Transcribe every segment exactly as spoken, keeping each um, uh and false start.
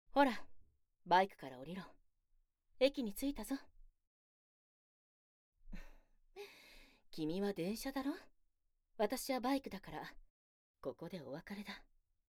ほら、バイクから降りろ。駅に着いたぞ。君は電車だろ？私はバイクだから、ここでお別れだ。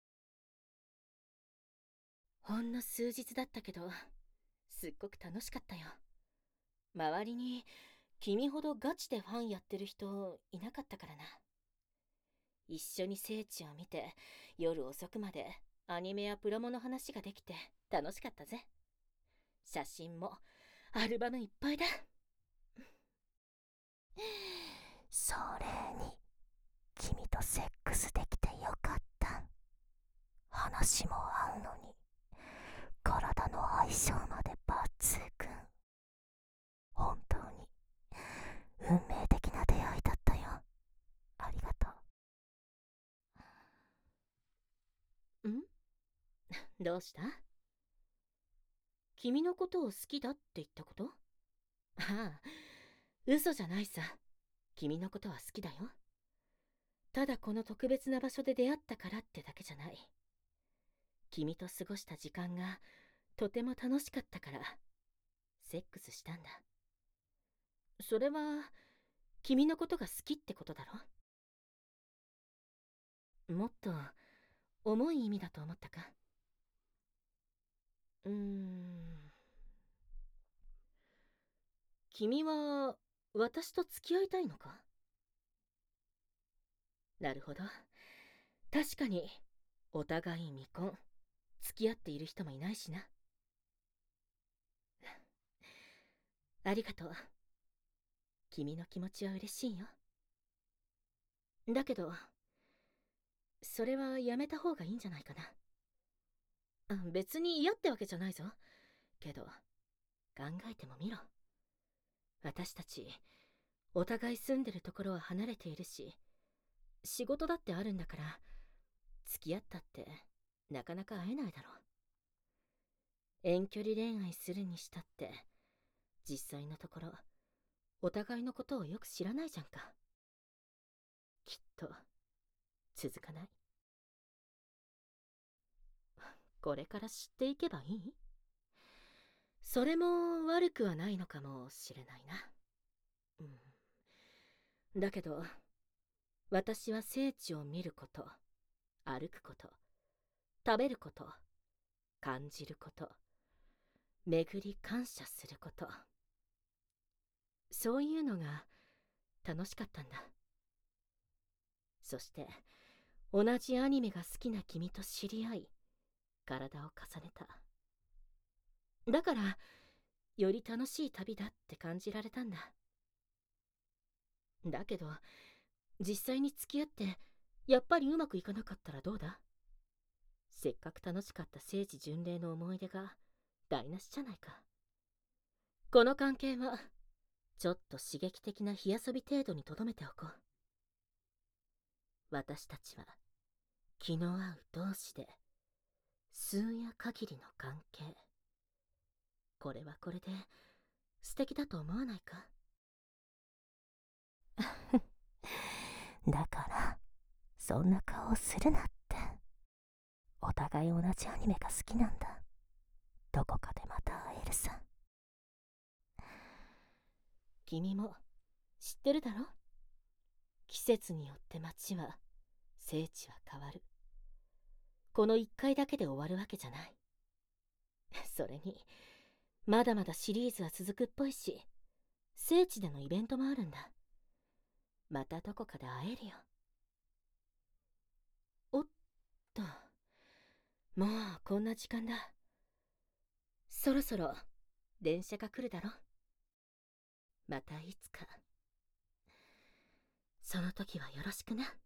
ほんの数日だったけど、すっごく楽しかったよ。周りに、君ほどガチでファンやってる人いなかったからな。一緒に聖地を見て、夜遅くまでアニメやプロモの話ができて楽しかったぜ。写真もアルバムいっぱいだ。 それに君とセックスできてよかった。話も合うのに体の相性まで抜群。本当に運命的な出会いだったよ。ありがとう。ん？どうした？君のことを好きだって言ったこと？ああ、嘘じゃないさ。君のことは好きだよ。ただこの特別な場所で出会ったからってだけじゃない。君と過ごした時間がとても楽しかったから、セックスしたんだ。それは、君のことが好きってことだろ？もっと、重い意味だと思ったか？うーん。君は、私と付き合いたいのか？なるほど。確かに、お互い未婚、付き合っている人もいないしな。ありがとう。君の気持ちは嬉しいよ。だけど、それはやめた方がいいんじゃないかな。あ、別に嫌ってわけじゃないぞ。けど、考えてもみろ。私たち、お互い住んでるところは離れているし、仕事だってあるんだから、付き合ったってなかなか会えないだろう。遠距離恋愛するにしたって、実際のところ、お互いのことをよく知らないじゃんか。きっと、続かない。これから知っていけばいい？それも悪くはないのかもしれないな。うん。だけど、私は聖地を見ること、歩くこと、食べること、感じること、巡り感謝すること。そういうのが楽しかったんだ。そして、同じアニメが好きな君と知り合い、体を重ねた。だから、より楽しい旅だって感じられたんだ。だけど、実際に付き合って、やっぱりうまくいかなかったらどうだ？せっかく楽しかった聖地巡礼の思い出が台無しじゃないか。この関係は、ちょっと刺激的な火遊び程度に留めておこう。私たちは、気の合う同士で、数夜限りの関係。これはこれで、素敵だと思わないか？ だからそんな顔するなって。お互い同じアニメが好きなんだ。どこかでまた会えるさ。 君も知ってるだろ？季節によって街は、聖地は変わる。この一回だけで終わるわけじゃない。それに、まだまだシリーズは続くっぽいし、聖地でのイベントもあるんだ。またどこかで会えるよ。おっと、もうこんな時間だ。そろそろ電車が来るだろ？またいつか。その時はよろしくな。